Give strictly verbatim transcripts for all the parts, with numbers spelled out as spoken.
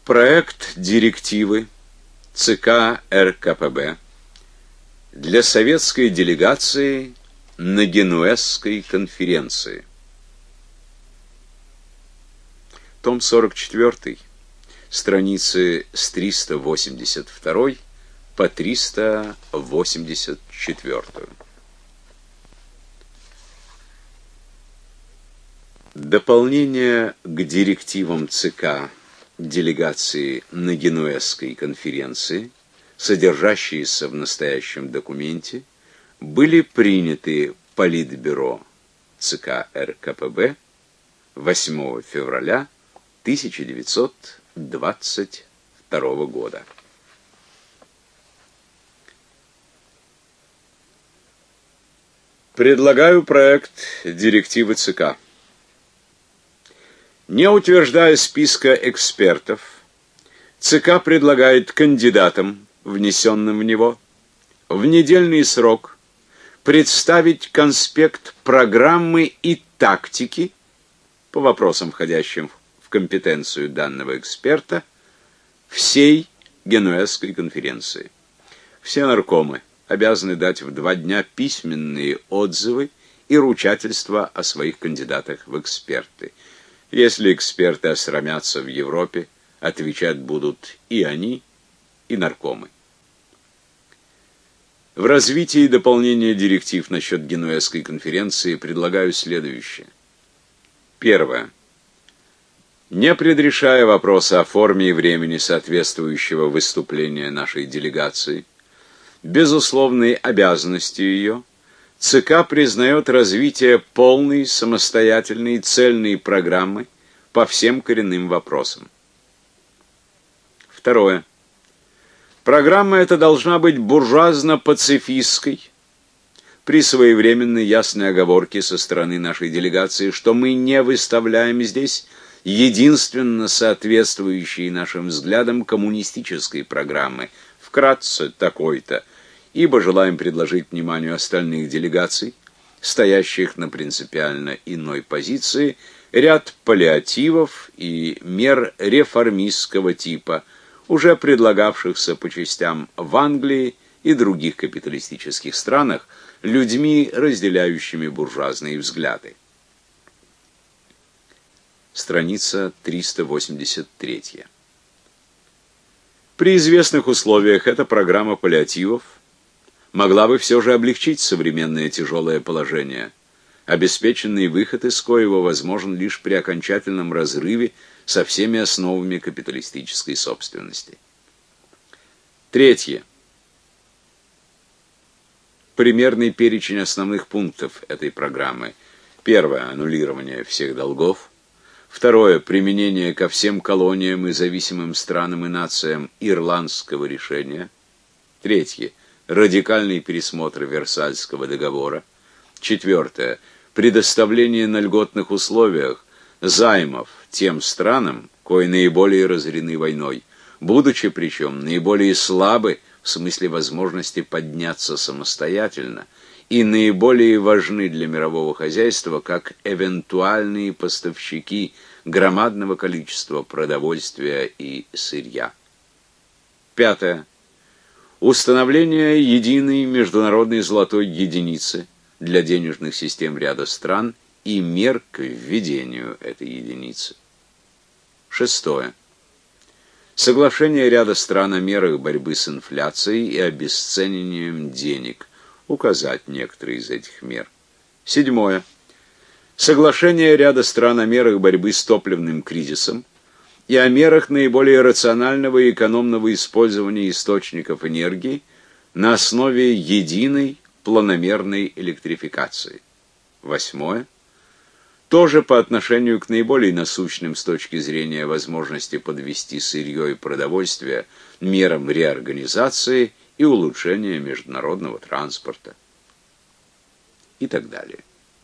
Проект директивы ЦК РКПБ для советской делегации на Генуэзской конференции. Том сорок четыре, страницы с триста восемьдесят два по триста восемьдесят четыре. Дополнение к директивам ЦК делегации на Генуэзской конференции, содержащиеся в настоящем документе, были приняты Политбюро ЦК РКПБ восьмого февраля тысяча девятьсот двадцать второго года. Предлагаю проект директивы ЦК. Не утверждая списка экспертов, ЦК предлагает кандидатам, внесенным в него, в недельный срок представить конспект программы и тактики по вопросам, входящим в компетенцию данного эксперта, всей Генуэзской конференции. Все наркомы обязаны дать в два дня письменные отзывы и ручательства о своих кандидатах в эксперты. Если эксперты осрамятся в Европе, отвечать будут и они, и наркомы. В развитии и дополнении директив насчет Генуэзской конференции предлагаю следующее. Первое. Не предрешая вопроса о форме и времени соответствующего выступления нашей делегации, безусловной обязанностью ее, ЦК признает развитие полной, самостоятельной, цельной программы по всем коренным вопросам. Второе. Программа эта должна быть буржуазно-пацифистской, при своевременной ясной оговорке со стороны нашей делегации, что мы не выставляем здесь единственно соответствующие нашим взглядам коммунистической программы, вкратце такой-то, ибо желаем предложить вниманию остальных делегаций, стоящих на принципиально иной позиции, ряд паллиативов и мер реформистского типа, уже предлагавшихся по частям в Англии и других капиталистических странах людьми, разделяющими буржуазные взгляды. Страница триста восемьдесят три. При известных условиях эта программа паллиативов могла бы все же облегчить современное тяжелое положение, обеспеченный выход из коего возможен лишь при окончательном разрыве со всеми основами капиталистической собственности. Третье. Примерный перечень основных пунктов этой программы. Первое. Аннулирование всех долгов. Второе. Применение ко всем колониям и зависимым странам и нациям ирландского решения. Третье. Радикальный пересмотр Версальского договора. Четвертое. Предоставление на льготных условиях займов тем странам, кои наиболее разорены войной, будучи причем наиболее слабы в смысле возможности подняться самостоятельно и наиболее важны для мирового хозяйства как эвентуальные поставщики громадного количества продовольствия и сырья. Пятое. Установление единой международной золотой единицы для денежных систем ряда стран и мер к введению этой единицы. Шестое. Соглашение ряда стран о мерах борьбы с инфляцией и обесцениванием денег. Указать некоторые из этих мер. Седьмое. Соглашение ряда стран о мерах борьбы с топливным кризисом и о мерах наиболее рационального и экономного использования источников энергии на основе единой планомерной электрификации. Восьмое. Тоже по отношению к наиболее насущным с точки зрения возможности подвести сырье и продовольствие мерам реорганизации и улучшения международного транспорта. И так далее.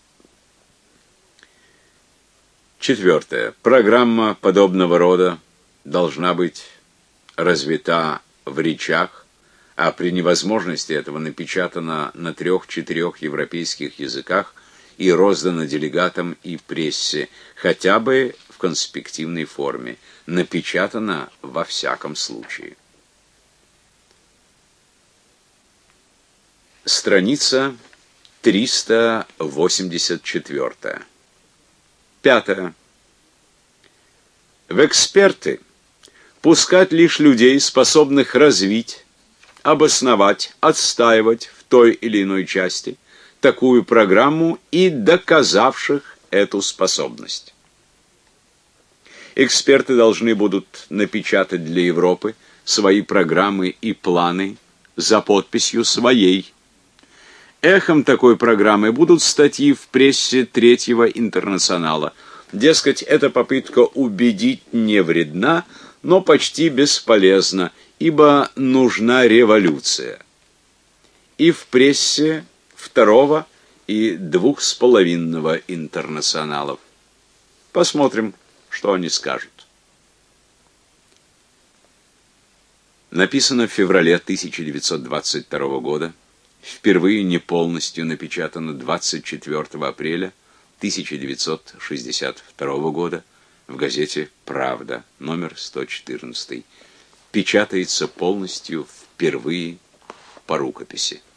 Четвертое. Программа подобного рода должна быть развита в речах, а при невозможности этого напечатана на трех-четырех европейских языках и роздана делегатам и прессе, хотя бы в конспективной форме. Напечатано во всяком случае. Страница триста восемьдесят четыре. Пятое. В эксперты пускать лишь людей, способных развить, обосновать, отстаивать в той или иной части такую программу и доказавших эту способность. Эксперты должны будут напечатать для Европы свои программы и планы за подписью своей. Эхом такой программы будут статьи в прессе Третьего интернационала. Дескать, эта попытка убедить не вредна, но почти бесполезна, ибо нужна революция. И в прессе Второго и двух с половинного интернационалов. Посмотрим, что они скажут. Написано в феврале тысяча девятьсот двадцать второго года. Впервые не полностью напечатано двадцать четвёртого апреля тысяча девятьсот шестьдесят второго года в газете «Правда», номер сто четырнадцать. Печатается полностью впервые по рукописи.